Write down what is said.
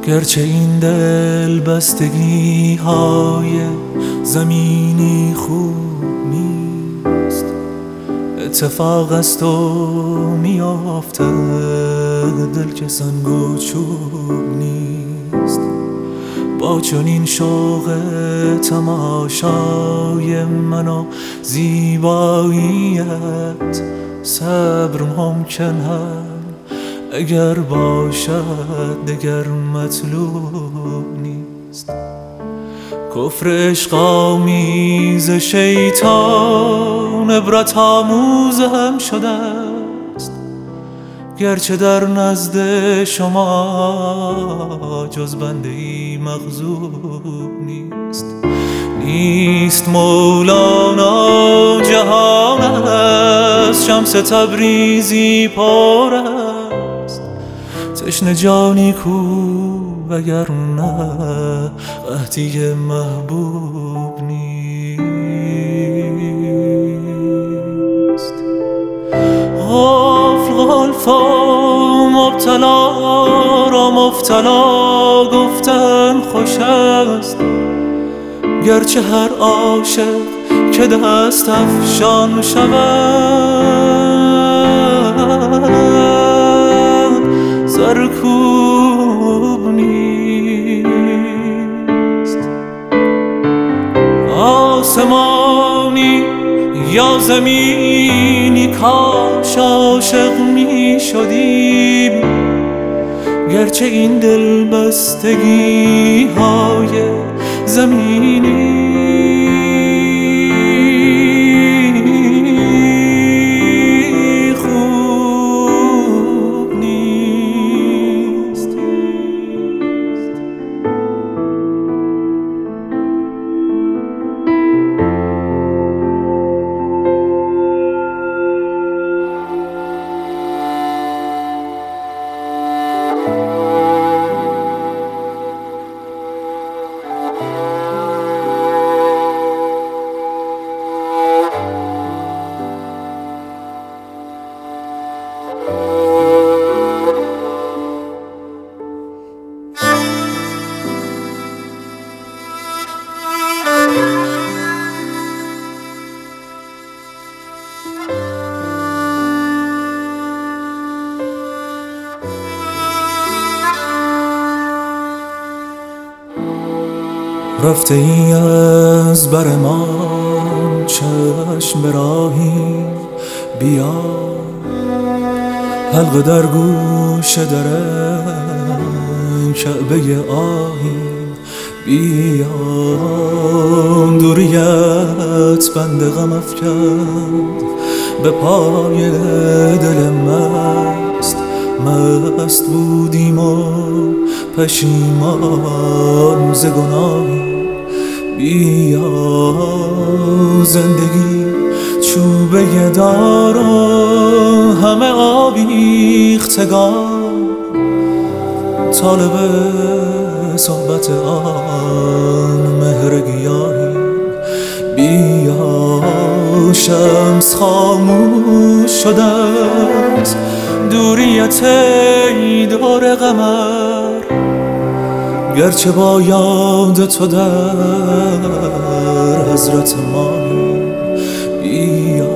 گرچه این دل بستگی های زمینی خوب نیست، اتفاق است و میافته دل که سنگ و چوب نیست. با چنین شوق تماشای من و زیباییت صبر ممکن هم اگر باشد دگر مطلوب نیست. کفر عشق آمیز شیطان عبرت آموز هم شده است، گرچه در نزد شما جز بنده ای مغضوب نیست. نیست مولانا جهان است، شمس تبریزی پر است، تشنه جانی کو وگرنه قحطی محبوب نیست. غلف و مبتلا را مبتلا گفتن خوش است، گرچه هر عاشق که دست افشان شود سرکوب نیست. آسمانی یا زمینی کاش عاشق می شدیم، گرچه این دل بستگی های زمینی خوب نیست. رفته ای از بر ما چشم به راهی، بیا حلقه در گوش در کعبه آهی، بیا دوریت بند غم افکند به پای دل مست بودیم و پشیمان ز گناهی. بیا زندگی چوبه دار و همه آویختگان، طالب صحبت آن مهر گیاهی. بیا شمس خاموش شده است، دوریت ای دور قمر، گرچه با یاد تو در حضرت ماهی. بیا